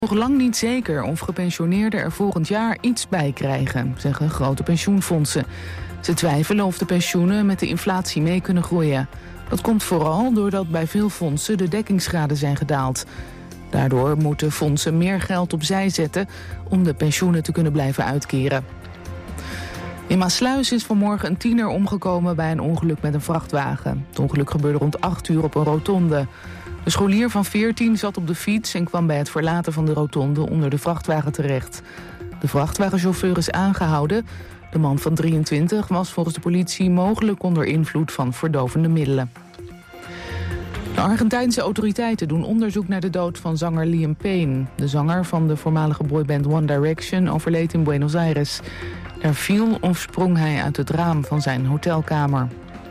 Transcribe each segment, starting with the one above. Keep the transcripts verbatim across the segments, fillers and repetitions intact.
Nog lang niet zeker of gepensioneerden er volgend jaar iets bij krijgen, zeggen grote pensioenfondsen. Ze twijfelen of de pensioenen met de inflatie mee kunnen groeien. Dat komt vooral doordat bij veel fondsen de dekkingsgraden zijn gedaald. Daardoor moeten fondsen meer geld opzij zetten om de pensioenen te kunnen blijven uitkeren. In Maassluis is vanmorgen een tiener omgekomen bij een ongeluk met een vrachtwagen. Het ongeluk gebeurde rond acht uur op een rotonde. De scholier van veertien zat op de fiets en kwam bij het verlaten van de rotonde onder de vrachtwagen terecht. De vrachtwagenchauffeur is aangehouden. De man van drieëntwintig was volgens de politie mogelijk onder invloed van verdovende middelen. De Argentijnse autoriteiten doen onderzoek naar de dood van zanger Liam Payne. De zanger van de voormalige boyband One Direction overleed in Buenos Aires. Er viel of sprong hij uit het raam van zijn hotelkamer.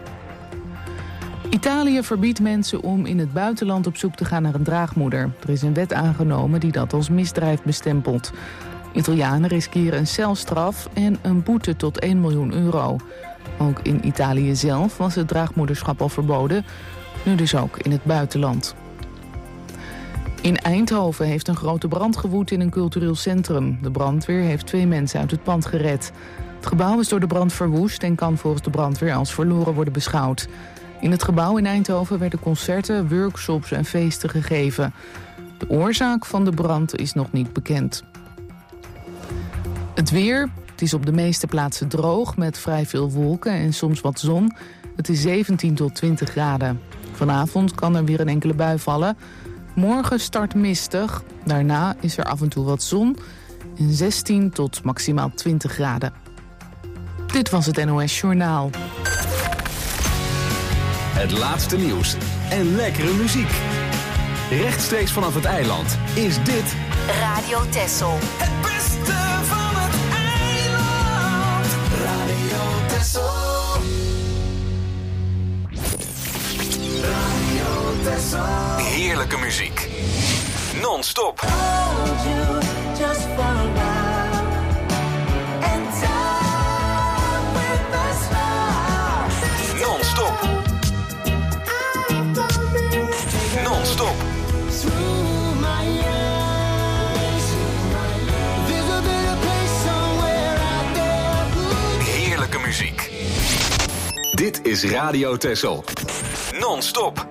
Italië verbiedt mensen om in het buitenland op zoek te gaan naar een draagmoeder. Er is een wet aangenomen die dat als misdrijf bestempelt. Italianen riskeren een celstraf en een boete tot één miljoen euro. Ook in Italië zelf was het draagmoederschap al verboden, nu dus ook in het buitenland. In Eindhoven heeft een grote brand gewoed in een cultureel centrum. De brandweer heeft twee mensen uit het pand gered. Het gebouw is door de brand verwoest en kan volgens de brandweer als verloren worden beschouwd. In het gebouw in Eindhoven werden concerten, workshops en feesten gegeven. De oorzaak van de brand is nog niet bekend. Het weer, het is op de meeste plaatsen droog met vrij veel wolken en soms wat zon. Het is zeventien tot twintig graden. Vanavond kan er weer een enkele bui vallen. Morgen start mistig, daarna is er af en toe wat zon en zestien tot maximaal twintig graden. Dit was het N O S Journaal. Het laatste nieuws en lekkere muziek. Rechtstreeks vanaf het eiland is dit Radio Texel. Het beste van het eiland. Radio Texel. Radio Texel. heerlijke muziek. Non-stop. Hold you just for a while. And time with a smile. Non-stop. Non-stop. Through my eyes. There's a better place somewhere out there. Heerlijke muziek. Dit is Radio Texel. Non-stop.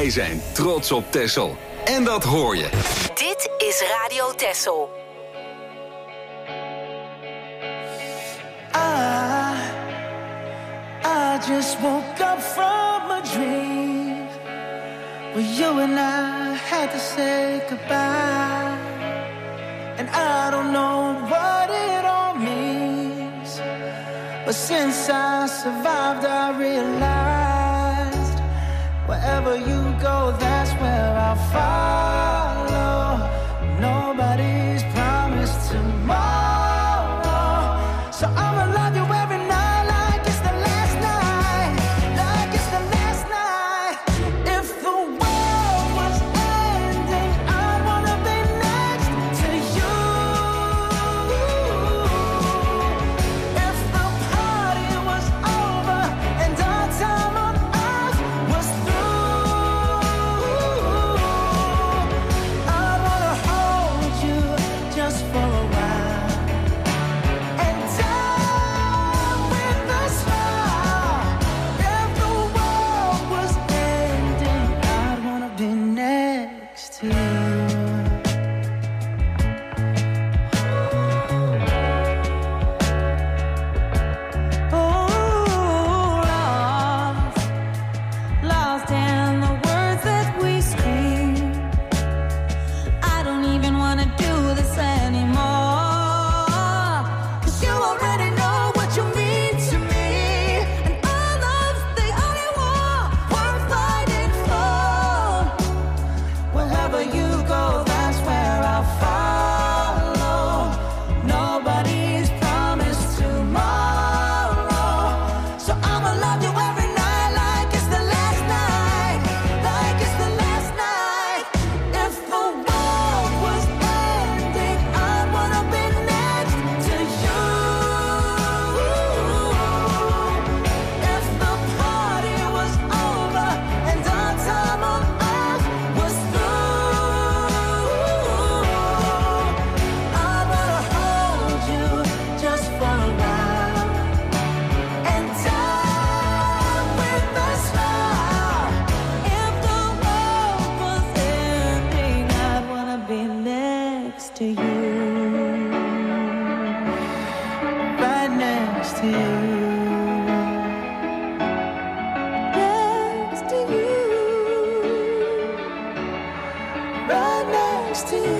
Wij zijn trots op Texel. En dat hoor je. Dit is Radio Texel. I, I just woke up from a dream where you and I had to say goodbye. And I don't know what it all means, but since I survived I realized wherever you go, that's where I'll follow. Nobody's promised tomorrow, so I'ma love you every night like it's the last night, like it's the last night. If the world was ending, I'd wanna be next to you. If the party was over and our time on earth was through, I'd wanna hold you just for a while and die with a smile. If the world was ending, I'd wanna be next to you. Oh, lost, lost in the words that we scream. I don't even wanna do this anymore, 'cause you already know what you mean to me, and our love's the only war worth fighting for. Wherever you go, that's where I'll follow. Nobody's promised tomorrow, so I'ma love you every night like it's the last night, like it's the last night. If the world was ending, I'd wanna be next to you. If the party was over and our time on earth was through, I'd wanna hold you just for a while and die with a smile. If the world was ending, I'd wanna be next to you, right next to you, next to you, right next to you.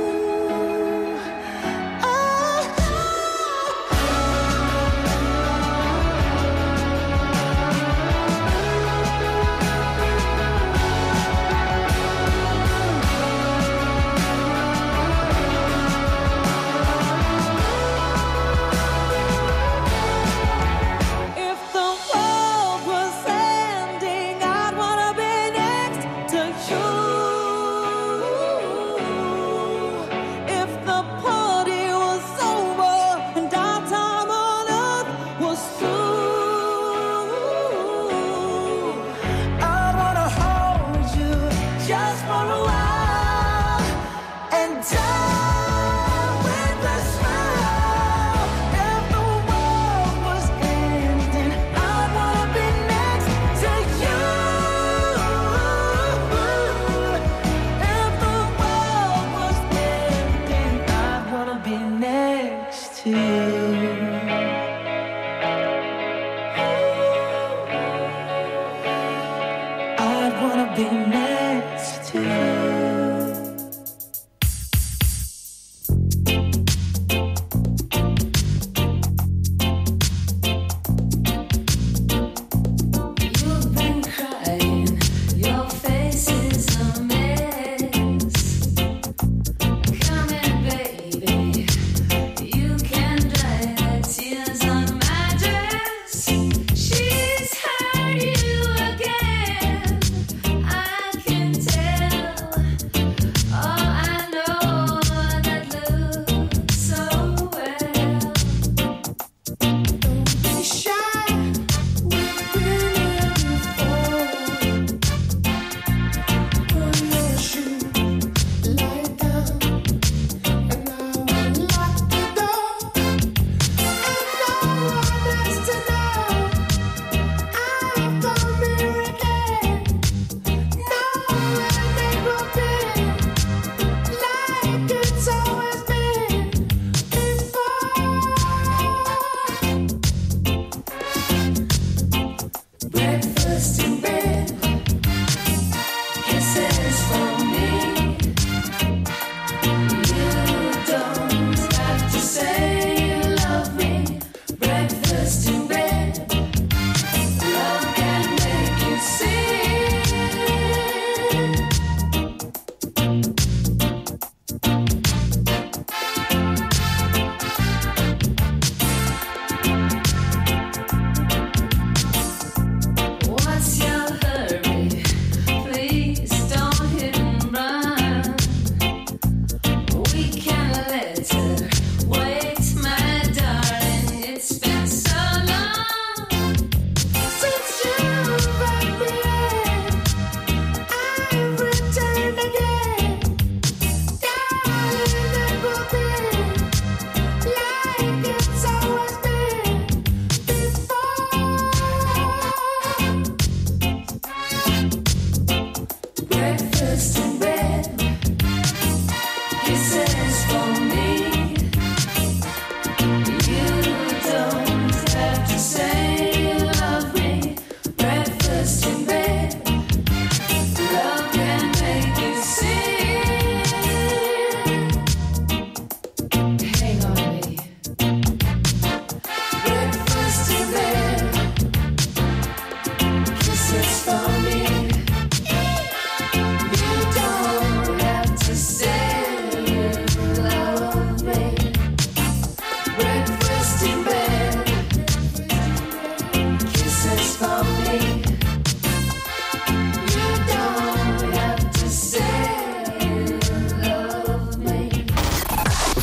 If the world was ending, I'd wanna be next to you.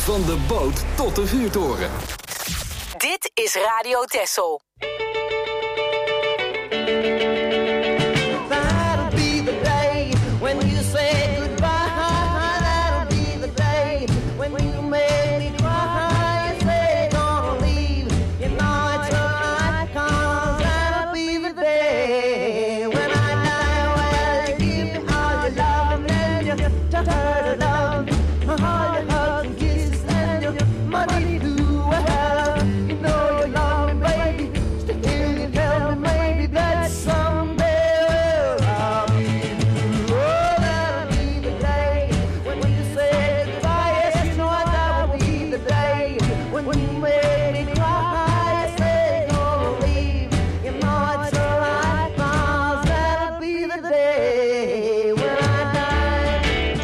Van de boot tot de vuurtoren. Dit is Radio Texel. That'll be the day when you say goodbye. That'll be the day when you make me cry. You say gonna leave, you know it's alright, 'cause that'll be the day when I die. Well, you give me all your love and then you tell her to love all your hugs and kisses and your money too. Well, you know you love me, baby. Still you tell me maybe that someday I'll be you. Oh, that'll be the day when you say goodbye. Yes, you know that will be the day when you make me cry. You say gonna leave, you know it's alright, 'cause that'll be the day when I die.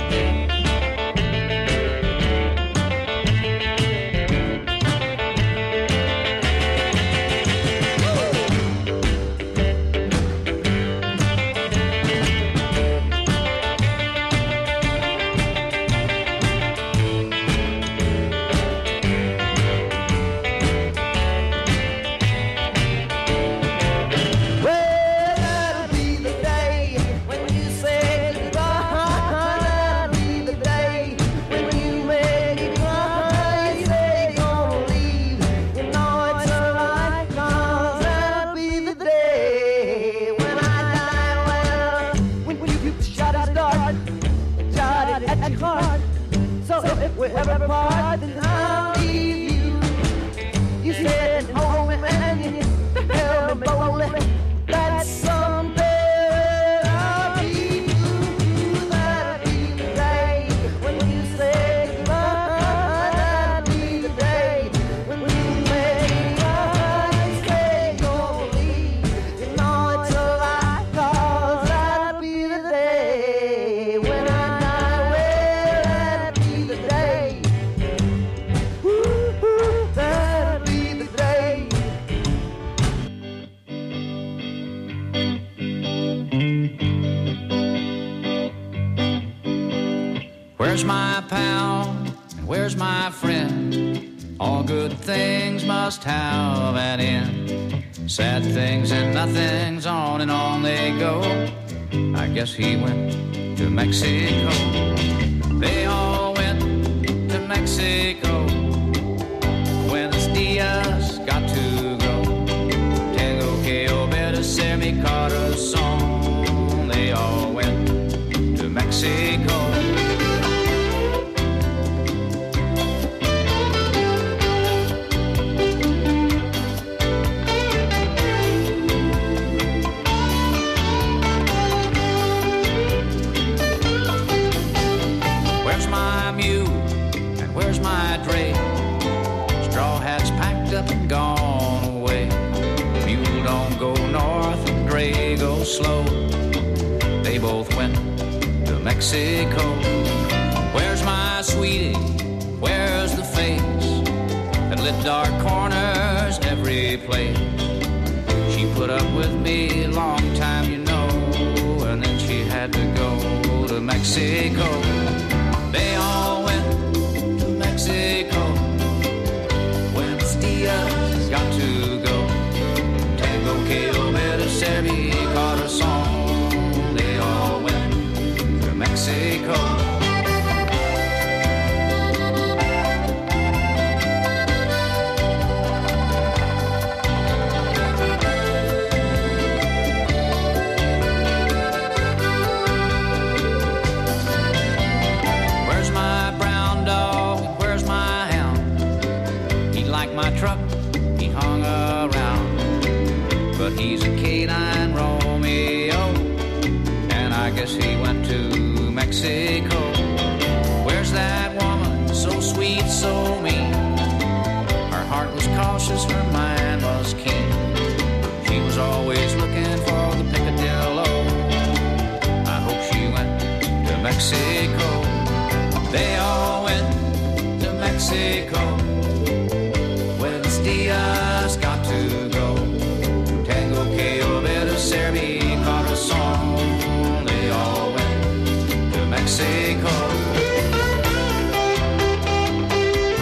Well, that'll be the day when you say goodbye. That'll be the day when you make me cry. You say gonna leave, you know it's alright, 'cause that'll be the day when I die. Well, when you shot it start, shot it at your heart. So if we ever part, then I'll leave you. You said hold me and you held me boldly. That someday I'll be you. That'll be the day when you say goodbye. That'll be the day when you make me cry. You say gonna leave, you know it's alright, 'cause that'll be the day when I die. Well, that'll be the day. Ooh, that'll be the day. Where's my pal? And where's my friend? All good things must have an end. Sad things and nothings, on and on they go. I guess he went to Mexico. They all went to Mexico. Buenos dias, got to go. Tengo que obedecer mi corazón. They all went to Mexico. Where's my mule and where's my dray? Straw hats packed up and gone away. Mule don't go north and dray go slow. They both went to Mexico. Where's my sweetie? Where's the face that lit dark corners every place? She put up with me a long time, you know, and then she had to go to Mexico. They all went to Mexico. Buenos dias, got to go. Tengo que obedecer mi corazón. They all went to Mexico. Where's my brown dog? Where's my hound? He liked my truck, he hung around. But he's a canine Romeo, and I guess he went to Mexico. Where's that woman, so sweet, so mean? Her heart was cautious, her mind was keen. She was always looking for the picadillo. I hope she went to Mexico. They all went to Mexico. Buenos dias, got to go. Tengo que obedecer mi corazón. They all went to Mexico.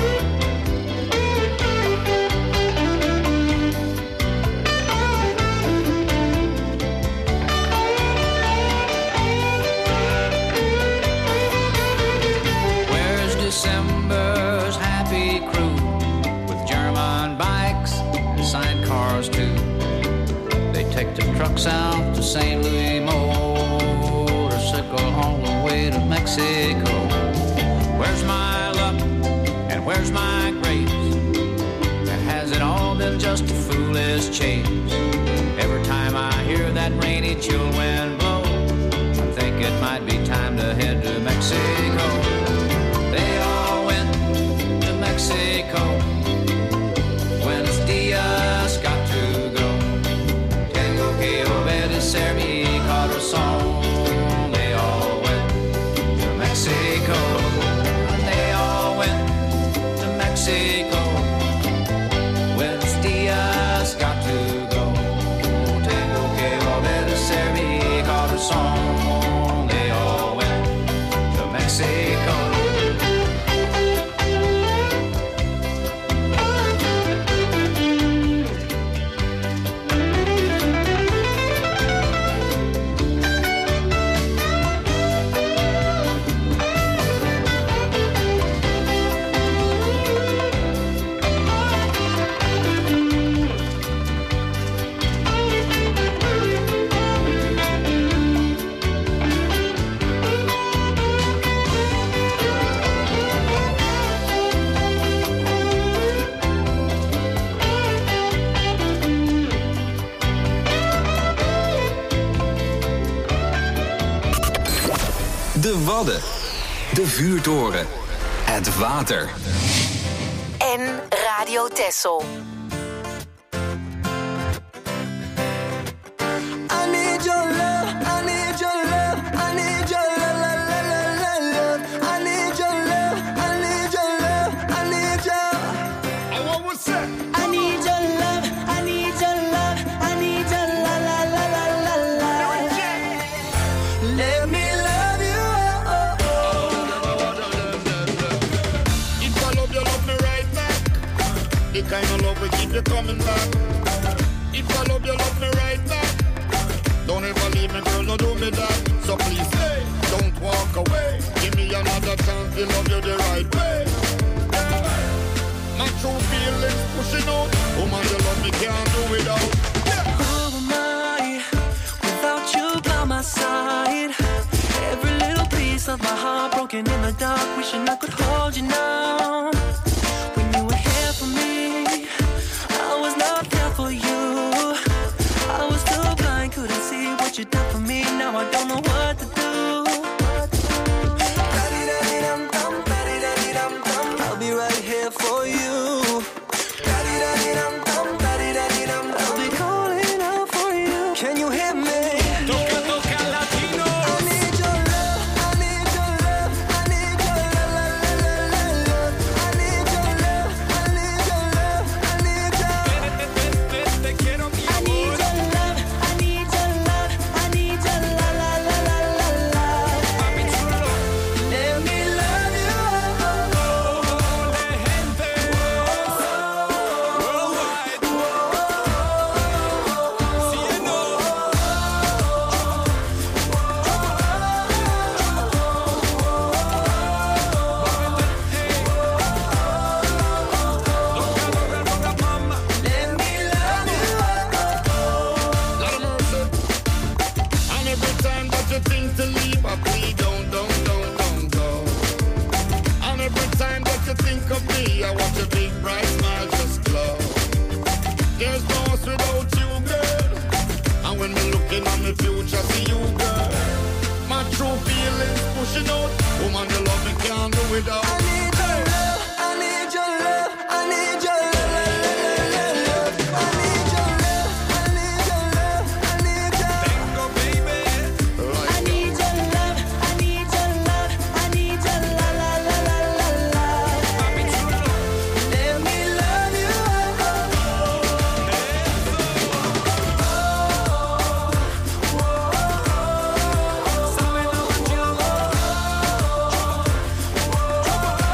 December's happy crew with German bikes and sidecars too. They take the trucks out to Saint Louis, motorcycle all the way to Mexico. Where's my luck and where's my grace? And has it all been just a foolish chase? Every time I hear that rainy chill wind blow, I think it might be time to head to Mexico. They all went to Mexico. Buenos dias, got to go. Tengo que obedecer mi corazón. They all went to Mexico. They all went to Mexico. Buenos dias, got to go. Tengo que obedecer mi corazón. They all went to Mexico. De Wadden. De vuurtoren. Het water. En Radio Texel. I need your love, I need your love, I need your love, love, love, love, love. I need your love, I need your love, I need your. And what was that? I need your love, I need your love, I need your la la la la la la. Let me love you. Oh, oh, If I love you, love me right back. The kind of love we keep you coming back. If I love you, love me right back. Don't ever leave me, girl, no do me that. So please stay, don't walk away. Give me another chance to love you the right way. My true feelings pushing out. Woman, you love me, can't do without. who am I without you by my side? Every little piece of my heart broken in the dark, wishing I could hold you now. When you were here for me, I was not there for you. I was too blind, couldn't see what you done for me. Now I don't know what to do. I'll be right here for you. I'll be calling out for you. Can you hear me? Toca, toca, latino. I need your love, I need your love, I need your love, la, la, la, la, love. I need your love, I need your love, I need your. Te quiero, mi I need your love, I need your love, I need your la, la, la, la, la, la. mami chulo. Let me love you. Ole, gente. Worldwide. Sí, no. Let me love you. Lot of mercy. And every time that you think to leave, I plead, don't, don't, don't, don't go. And every time that you think of me, I watch your big bright smile just glow. There's no us without you, girl. And when me looking at my future, see you, girl. My true feelings pushing out. Woman, you love me, can't do without. I need your love, I need your love, I need your love, la, la, la, la, love. I need your love, I need your love, I need your. Tengo, baby. I need your love, I need your love, I need your la la la la la la. Mami chulo. Let me love you. Sabe lo que yo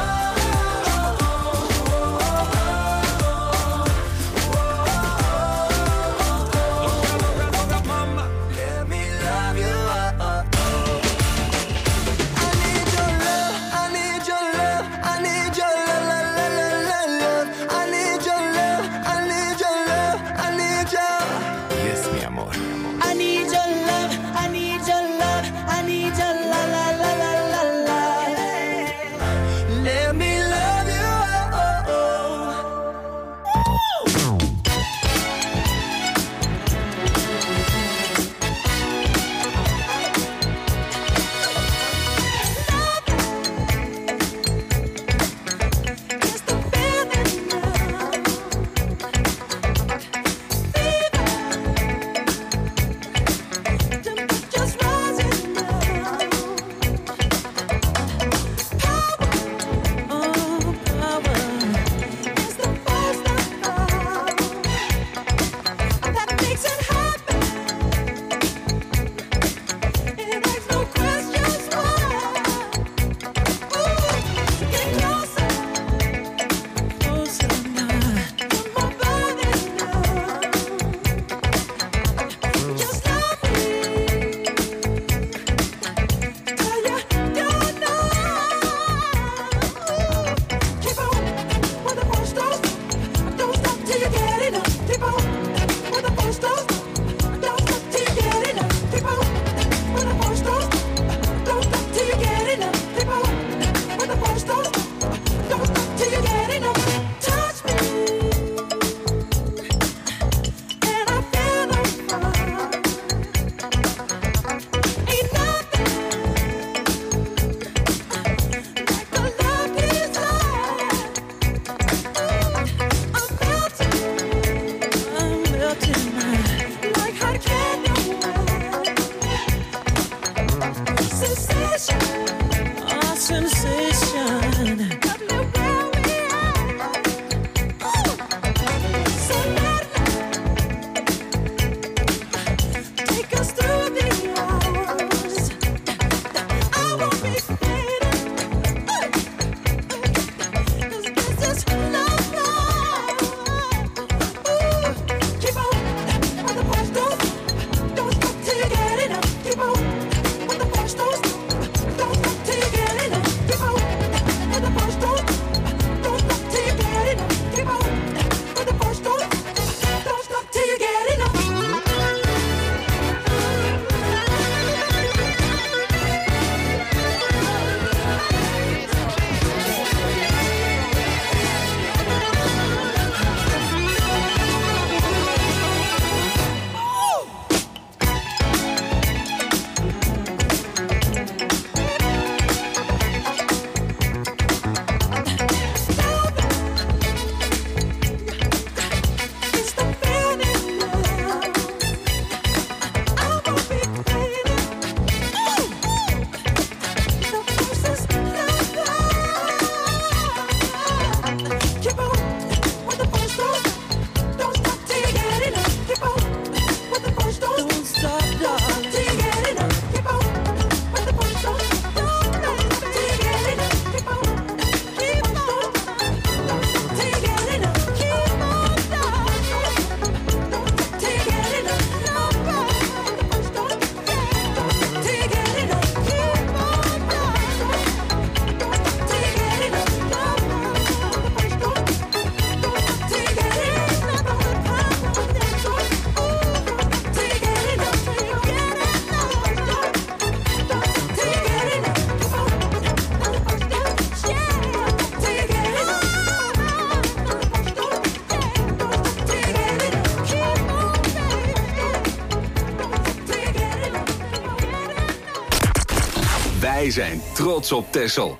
Wij zijn trots op Texel.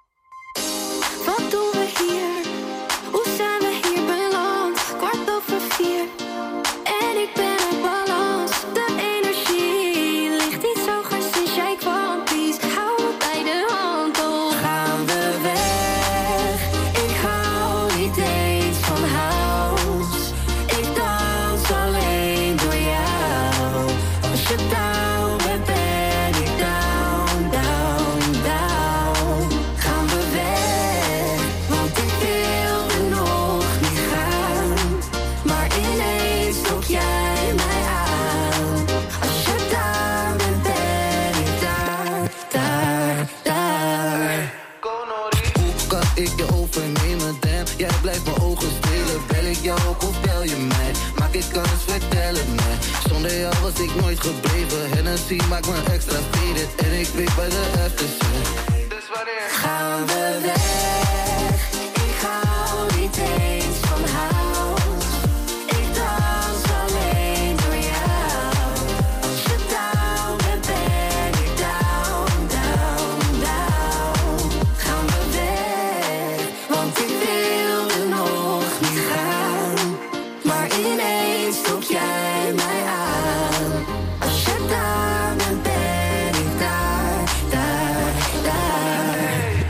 Wat doen we hier? Hoe zijn we hier beland? Kwart over vier en ik ben op balans. De energie ligt iets hoger sinds jij kwam. Please, hou me bij de hand. Oh, gaan we weg? Ik hou niet eens van house. Ik dans alleen door jou. Als je down bent, ben ik down, down, down. Gaan we weg, want ik wilde nog niet gaan. Maar ineens trok jij mij aan. Als je daar bent, ben ik daar, daar, daar. Hoe kan ik je overnemen, damn? Jij blijft mijn ogen stelen. Bel ik jou ook of bel je mij? Maak ik kans, vertel het mij. Zonder jou was ik nooit gebleven. Hennessy maakt me extra faded. En ik weet bij de aftershave. Dus wanneer gaan we weg? Ik hou niet eens van house. Ik dans alleen door jou. Als je down bent, ben ik down, down, down. Gaan we weg, want ik wilde nog niet gaan. Maar ineens trok jij mij aan. Als je daar bent, ben ik daar, daar, daar.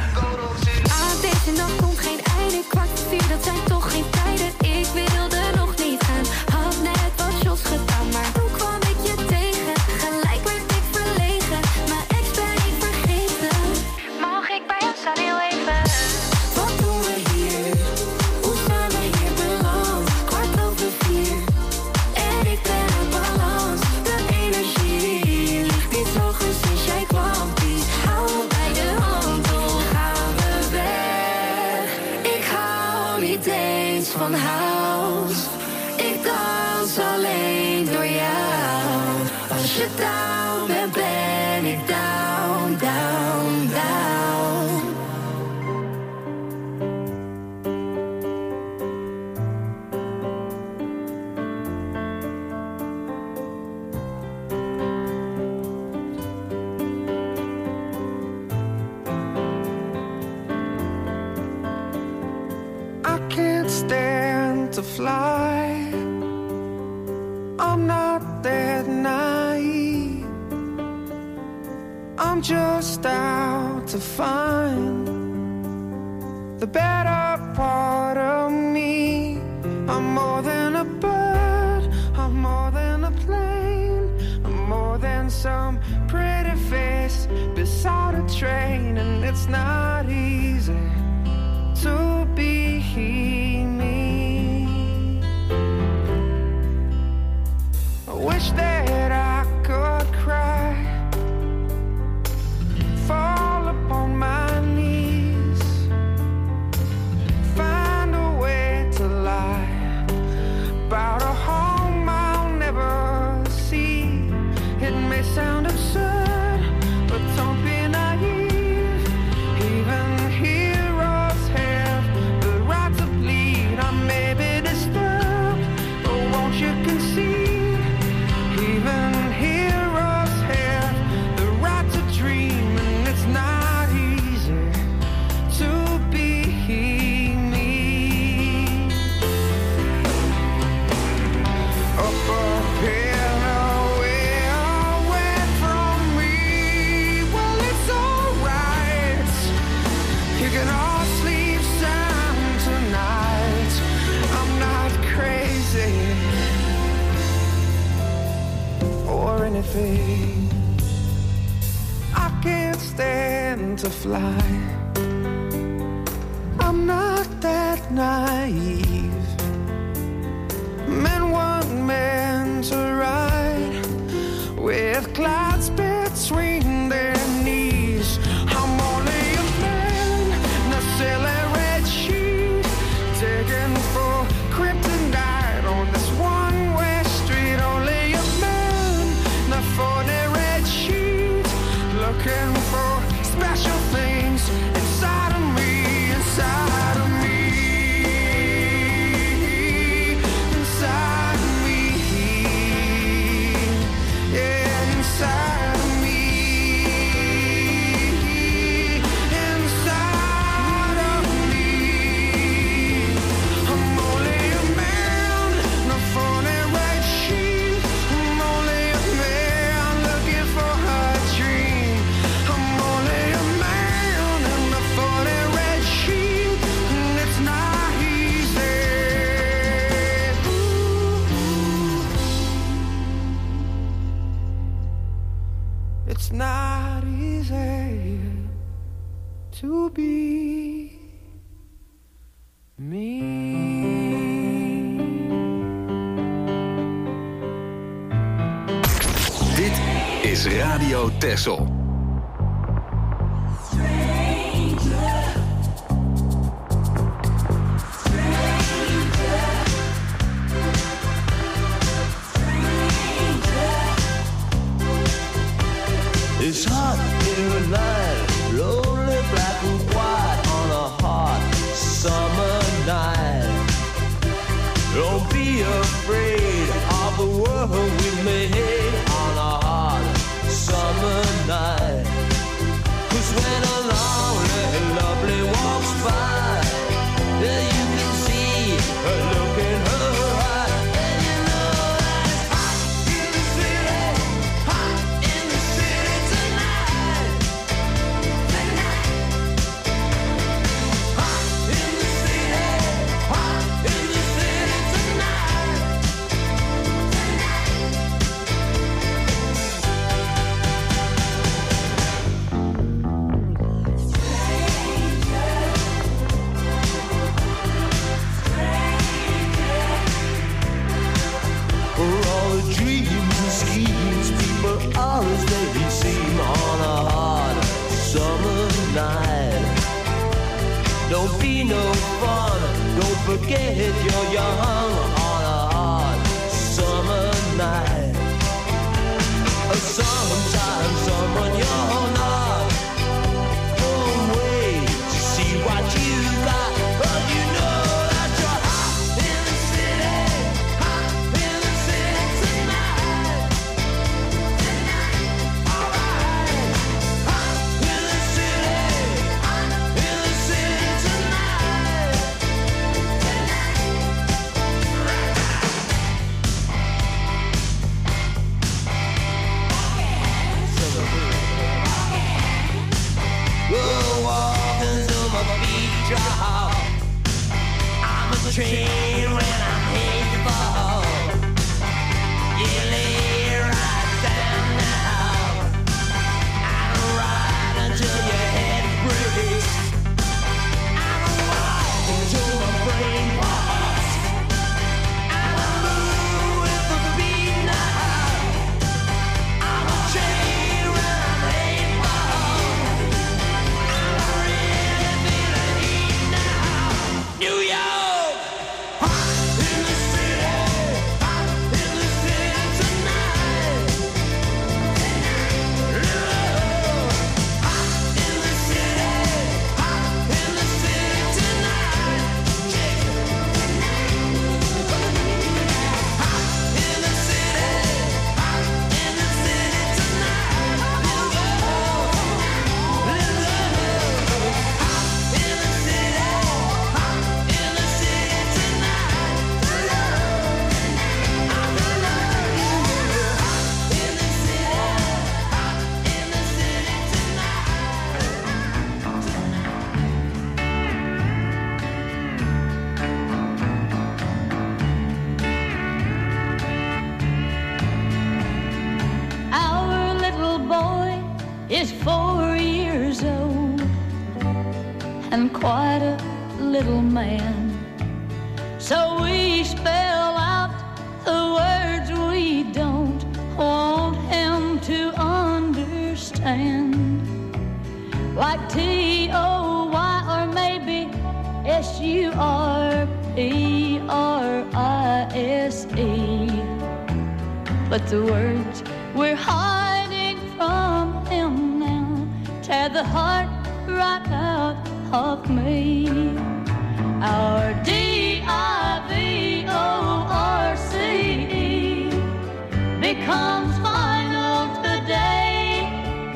Aan deze nacht komt geen einde. Kwart voor vier, dat zijn toch geen tijden. Ik wilde nog niet gaan. Had net wat shots gedaan, maar toen kwam ik je tegen. Gelijk werd ik verlegen. Mijn ex ben ik vergeten. Mag ik bij jou staan heel even? Wat doen we hier? Hoe zijn we hier beland? Kwart over vier en ik ben op balans. De energie ligt iets hoger sinds jij kwam. Please, hou me bij de hand. Oh, gaan we weg? Ik hou niet eens van house. Ik dans alleen door jou. Als je down bent, ben ik down, down, down. I can't stand to fly. I'm not that naive. I'm just out to find the better part of me. I'm more than a bird, I'm more than a plane, I'm more than some pretty face beside a train. And it's not easy to be me. I wish that I could cry, fall upon my knees, find a way to lie about a home I'll never see. It may sound absurd, but don't be naive. Even heroes have the right to bleed. I may be disturbed, but won't you concede? Even heroes have the right to dream, and it's not easy to be me. Up a hill away, away from me. Well, it's alright. You can all sleep sound tonight. I'm not crazy or anything. I can't stand to fly. I'm not that naive. Men weren't meant to ride with clouds between their knees. I'm only a man in a silly red sheet, taken for kryptonite on this one-way street. Only a man in a phony red sheet, looking for special things inside of me, inside of me. me. Dit is Radio Texel. It's hot in the night, lonely black and white on a hot summer night. Don't be afraid of the world we made on a hot summer night. 'Cause when a lonely and lovely walks by, yeah, you can see her look in her eye. And you know that it's hot in the city, hot in the city tonight. Tonight. Hot in the city, hot in the city tonight. For all the dreams and schemes people always make me seem on a hot summer night. Don't be no fun, don't forget you're young on a hot summer night. Sometimes someone you're not won't wait to see what you got, but you know that you're hot in the city, hot in the city tonight. Tonight, alright. Hot in the city, hot in the city tonight. We'll walk until my feet drop. I'm a train when I'm heading to fall. You lay right down now. I don't ride until your head breaks. I don't walk until my brain pops. I don't move with the beat now. I'm a train when I'm heading to fall. I'm really feeling heat now. New York, hot in the city, hot in the city tonight. Love, hot in the city, hot in the city tonight. Yeah. Hot in the city, hot in the city tonight. Love, love, hot in the city, hot in the city tonight. Love, I'm in love. Hot in the city, hot in the city Our little boy is four years old and quite a little man. So we spell out the words we don't want him to understand. Like T O Y or maybe S U R P R I S E. But the words we're hiding from him now tear the heart right out of me. Our D I V O R C E becomes final today.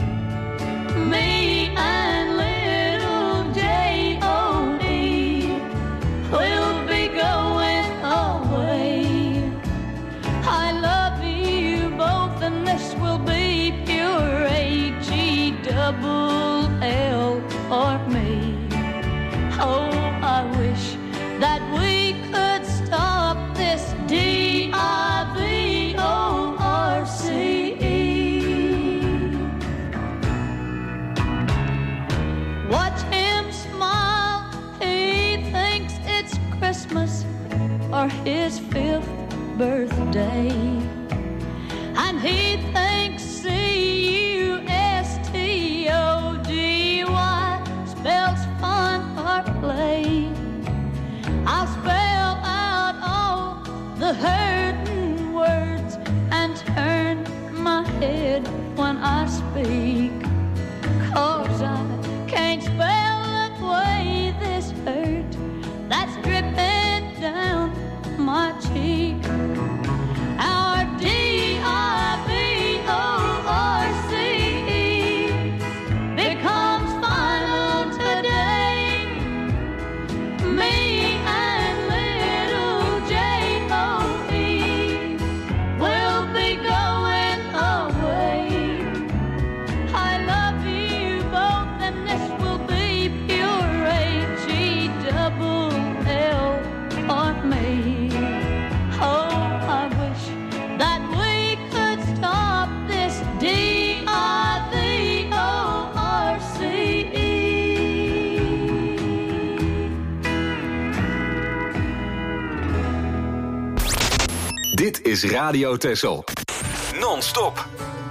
Me and little J O E will be going away. I love you both and this will be pure H E double L for me. Oh, I wish the hurting words and turn my head when I speak. 'Cause I can't spell away this hurt that's dripping down my cheek. Our D I V O R C E becomes final today. Me and little J O E will be going away. I love you both and this will be pure H E double L for me. Oh, I wish that we could stop this D I V O R C E. Dit is Radio Texel. Non-stop.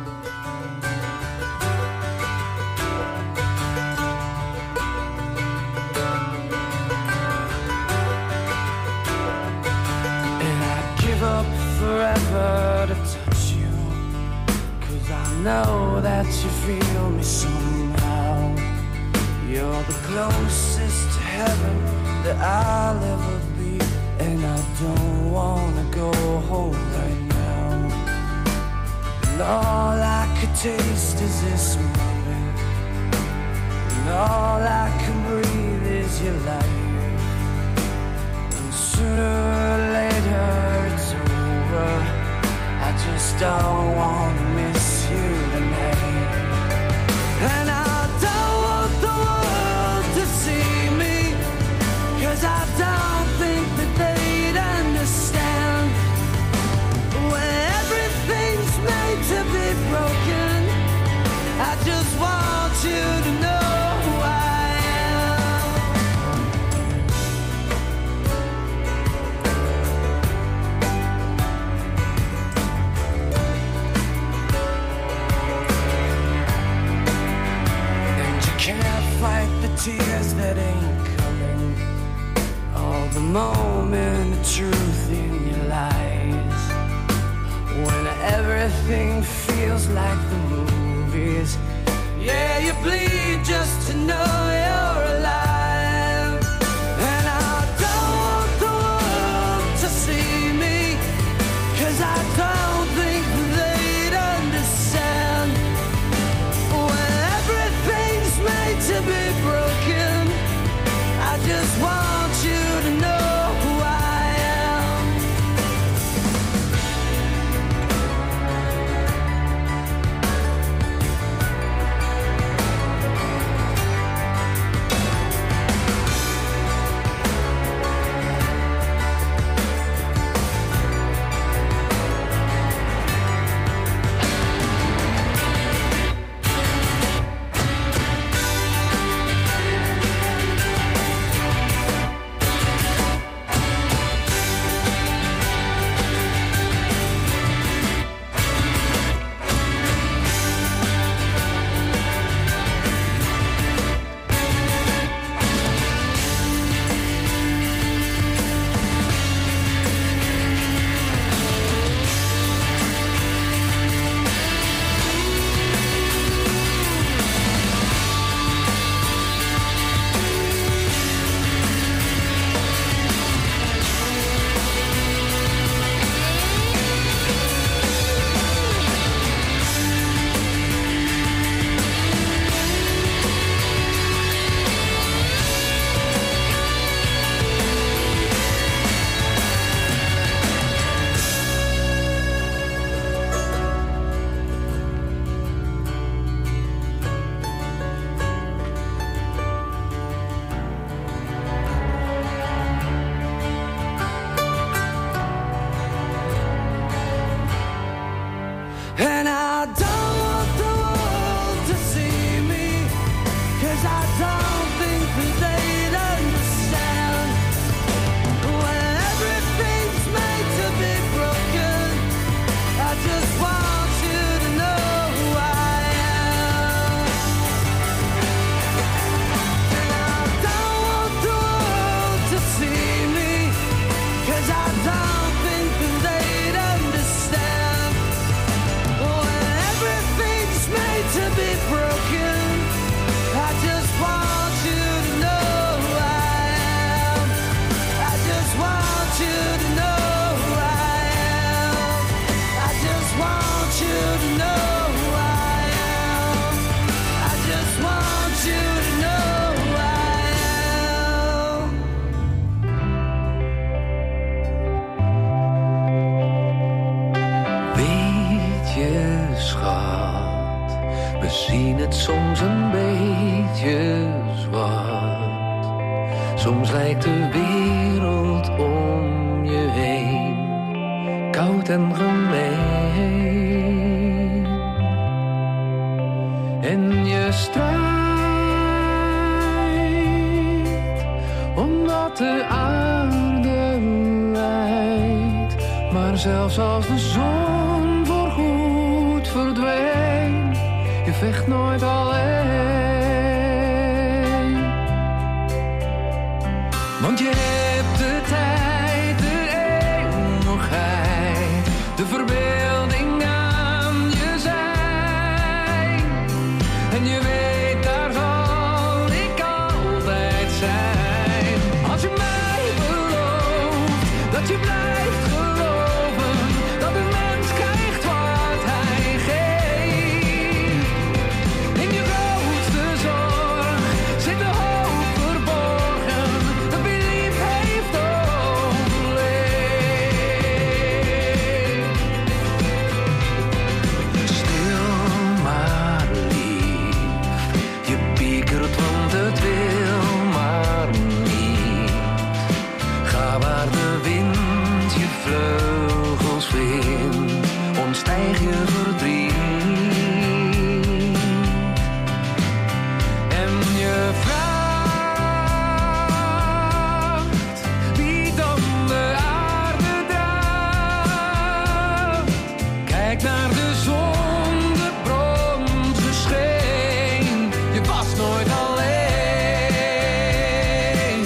And I'd give up forever to touch you, 'cause I know that you feel me somehow. You're the closest to heaven that I'll ever be, and I don't wanna go home right now. And all I could taste is this moment, and all I can breathe is your light. And sooner or later it's over, I just don't wanna miss you tonight. And I don't want the world to see me, 'cause I don't think that they'd understand. When everything's made to be broken, I just want you to know who I am. And you can't fight the tears that ain't coming, all the moment of truth in your lies. When everything feels like the movies, yeah, you bleed just to know you're alive. And I don't want the world to see me, 'cause I don't think they'd understand. When everything's made to be broken, I just want you to know who I am. Soms lijkt de wereld om je heen koud en gemeen. En je strijdt omdat de aarde lijdt. Maar zelfs als de zon voorgoed verdween, je vecht nooit alleen. Want je hebt de tijd, de eeuwigheid, de verbeelding aan je zij. En je weet, daar zal ik altijd zijn. Als je mij belooft dat je blijft geloven, dat een mens krijgt wat hij geeft. In je grootste zorg zit de hoop verborgen, dat wie lief heeft overleefd. Stil maar lief, je piekert want het wil maar niet. Ga waar de wind je vleugels vindt, ontstijg je verdriet. En je vraagt wie dan de aarde draagt. Kijk naar de zon, de bronzen scheen. Je was nooit alleen.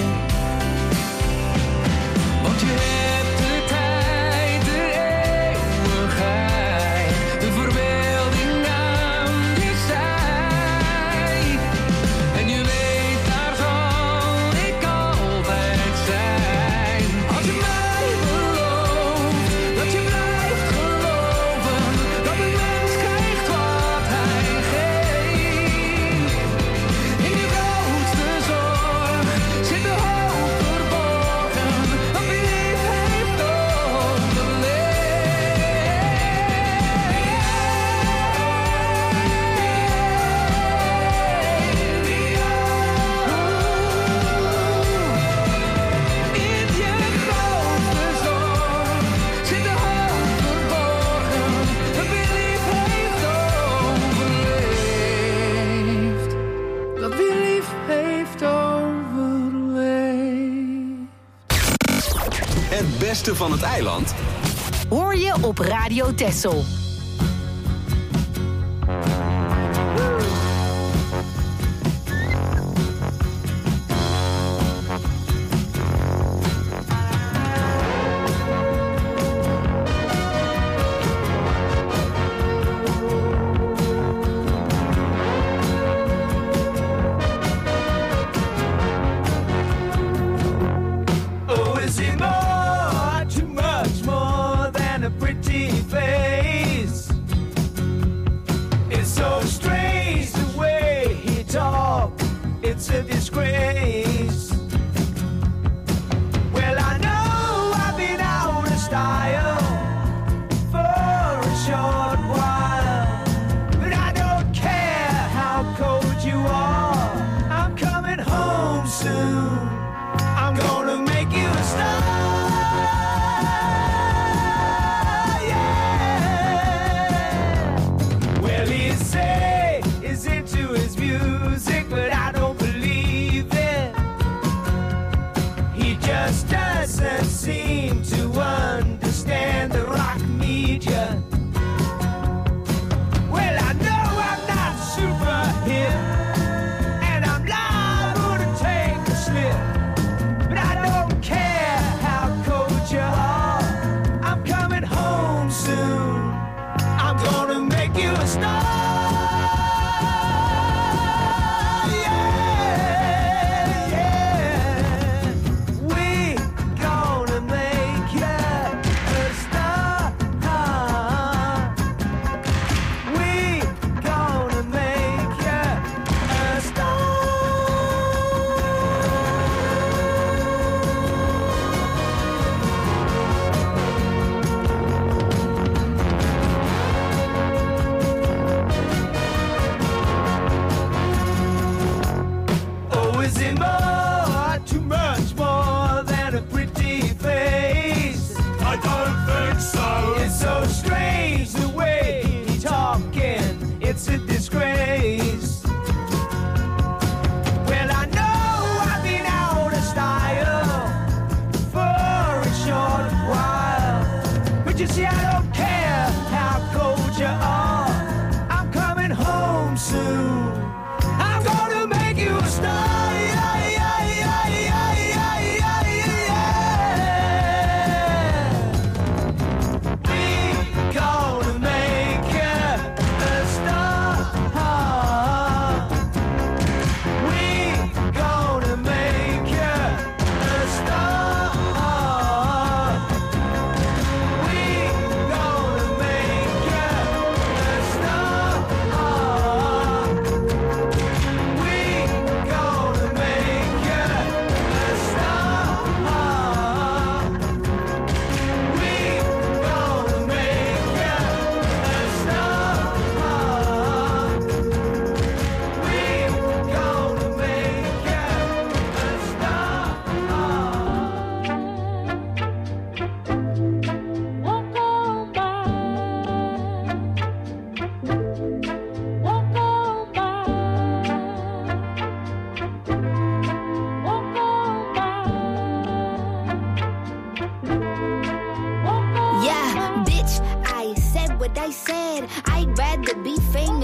Want je hebt de tijd, de eeuwigheid, de verbeelding aan je zij. En je weet, daar zal ik altijd zijn. Als je mij belooft dat je blijft geloven, dat een mens krijgt wat hij geeft. In je grootste zorg zit de hoop verborgen, dat wie lief heeft overleefd. In je grootste zorg zit de hoop verborgen, dat wie lief heeft overleefd. Dat wie lief heeft overleefd. Het beste van het eiland Hoor je op Radio Texel. Oh, is he more, too much more than a pretty face? It's so strange the way he talks, it's a disgrace. Well, I know I've been out of style for a short while, but I don't care how cold you are, I'm coming home soon. I'm gonna make you a star, yeah. Well, he say he's into his music, but I don't believe it. He just doesn't seem to understand the rock media. Well, I know I'm not super hip, and I'm liable to take a slip. But I don't care how cold you are, I'm coming home soon. I'm gonna make you a star, yeah, yeah. We gonna make you a star.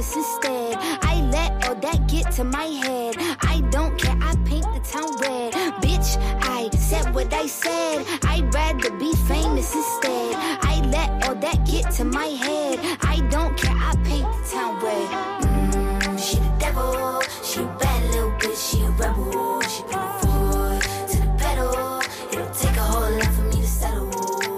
famous instead. I let all that get to my head. I don't care, I paint the town red. Bitch, I said what I said. I'd rather be famous instead. I let all that get to my head. I don't care, I paint the town red. Mm, she the devil, she a bad little bitch, she a rebel. She put her foot to the pedal. It'll take a whole lot for me to settle.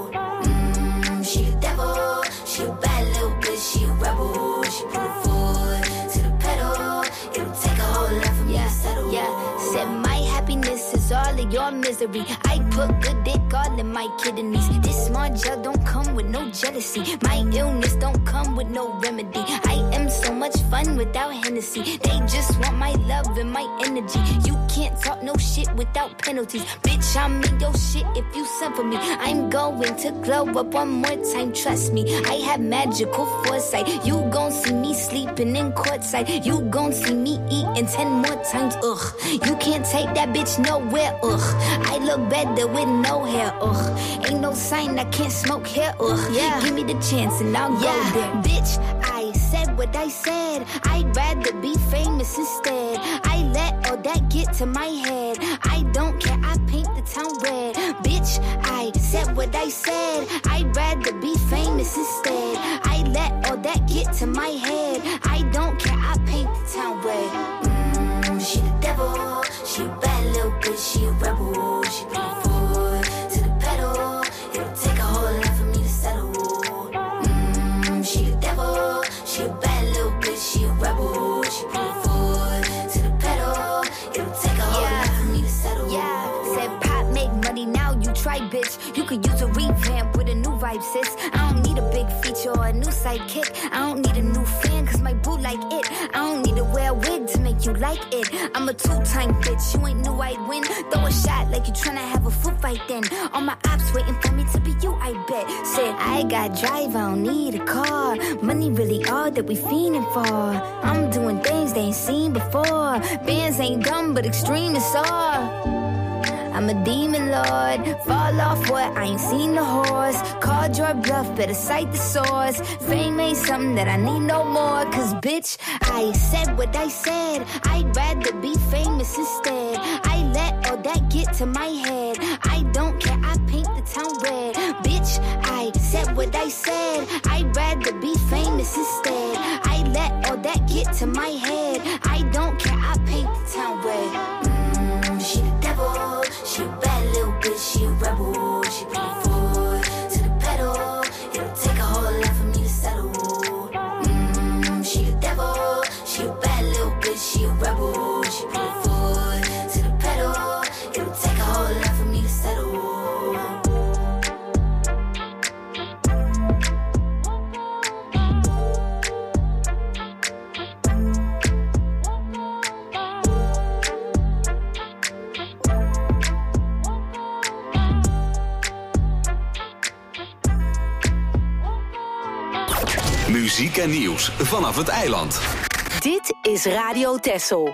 Mm, she the devil, she a bad little bitch, she a rebel. She put her foot to the pedal. It'll take a whole lot for me yeah, to settle. Yeah, said my happiness is all of your misery. I put good dick all in my kidneys. This small gel don't come with no jealousy. My illness don't come with no remedy. I am so much fun without Hennessy. They just want my love and my energy. You can't talk no shit without penalties. Bitch, I'm in your shit if you send for me. I'm going to glow up one more time, trust me. I have magical foresight. You gon' see me sleeping in courtside. You gon' see me eating ten more times, ugh. You can't take that bitch nowhere, ugh. I look better with no hair, ugh. Ain't no sign I can't smoke hair, ugh. Yeah. Give me the chance and I'll yeah. go there. Bitch, I said what I said. I'd rather be famous instead. I let all that get to my head. I don't care, I paint the town red. Bitch, I said what I said. I'd rather be famous instead. I let all that get to my head. I don't care, I paint the town red. Mm, she the devil, she a bad little bitch, she a rebel. She put her foot to the pedal. It'll take a whole lot for me to settle. Mm, she the devil, she a bad little bitch, she a rebel. She put her foot to the pedal. It'll take a whole yeah. lot for me to settle. Yeah, said pop make money, now you try, bitch. You could use a revamp with a new vibe, sis. I don't need a big feature or a new sidekick. I don't need a new fan, cause my boo like it. I don't need to wear a wig to make you like it. I'm a two-time bitch, you ain't knew I'd win. Throw a shot like you tryna have a foot fight then. All my ops waiting for me to be you, I bet. Said, I got drive, I don't need a car. Money really all that we fiending for. I'm doing things they ain't seen before. Bands ain't dumb, but extreme is all. I'm a demon lord, fall off what, I ain't seen the horse. Called your bluff, better cite the source. Fame ain't something that I need no more. Cause bitch, I said what I said. I'd rather be famous instead. I let all that get to my head. I don't care, I paint the town red. Bitch, I said what I said. I'd rather be famous instead. I let all that get to my head. I don't care, I paint the town red. Mm, she the devil, she a bad little bitch, she a rebel. She put her foot to the pedal. It'll take a whole lot for me to settle. Mm, she the devil, she a bad little bitch, she a rebel. She put her foot to the pedal. It'll take a whole lot for me to settle. Muziek en nieuws vanaf het eiland. Dit is Radio Texel.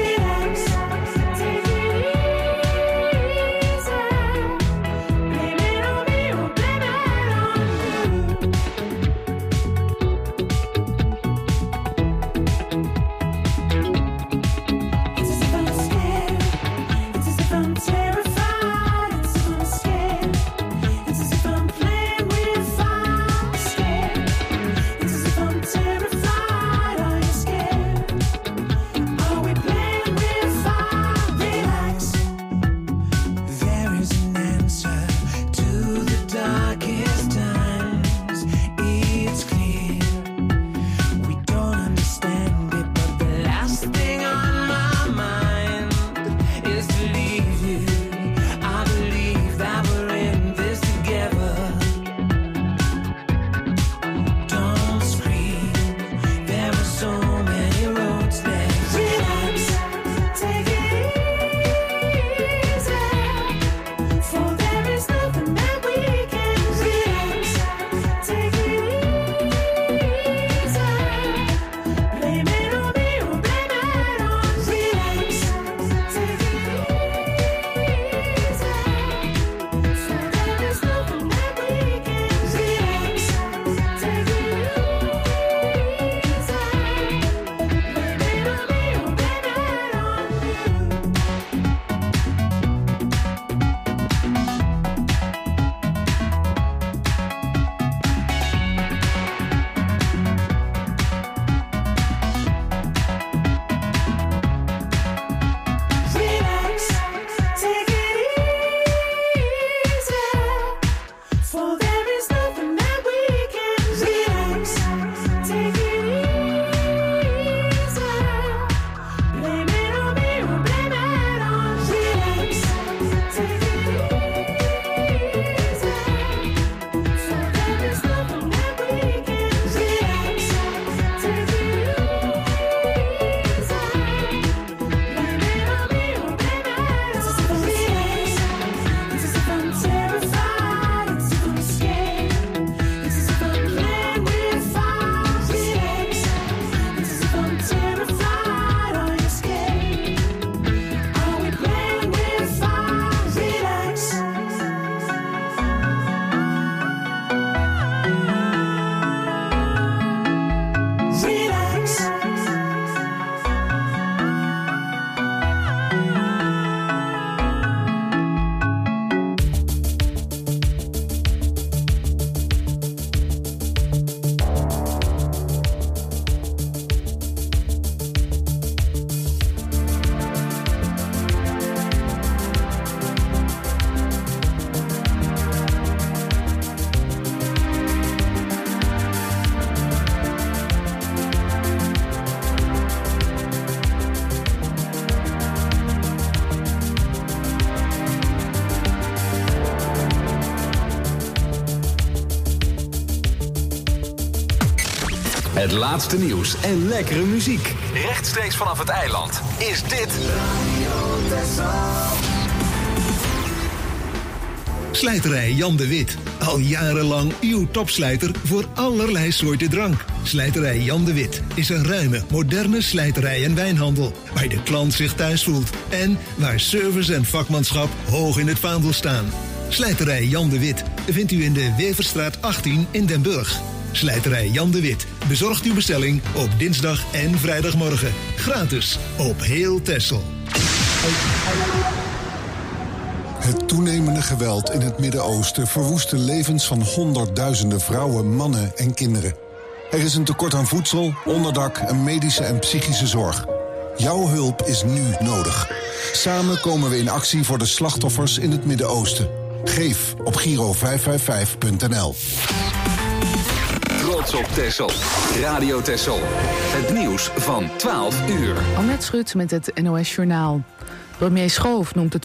Baby, Het laatste nieuws en lekkere muziek. Rechtstreeks vanaf het eiland is dit Slijterij Jan de Wit. Al jarenlang uw topslijter voor allerlei soorten drank. Slijterij Jan de Wit is een ruime, moderne slijterij en wijnhandel. Waar de klant zich thuis voelt. En waar service en vakmanschap hoog in het vaandel staan. Slijterij Jan de Wit vindt u in de Weverstraat achttien in Den Burg. Slijterij Jan de Wit bezorgt uw bestelling op dinsdag en vrijdagmorgen. Gratis op heel Texel. Het toenemende geweld in het Midden-Oosten verwoest de levens van honderdduizenden vrouwen, mannen en kinderen. Er is een tekort aan voedsel, onderdak en medische en psychische zorg. Jouw hulp is nu nodig. Samen komen we in actie voor de slachtoffers in het Midden-Oosten. Geef op Giro vijf vijf vijf punt n l. Trots op Texel. Radio Texel. Het nieuws van twaalf uur. Annette Schut met het N O S Journaal. Premier Schoof noemt het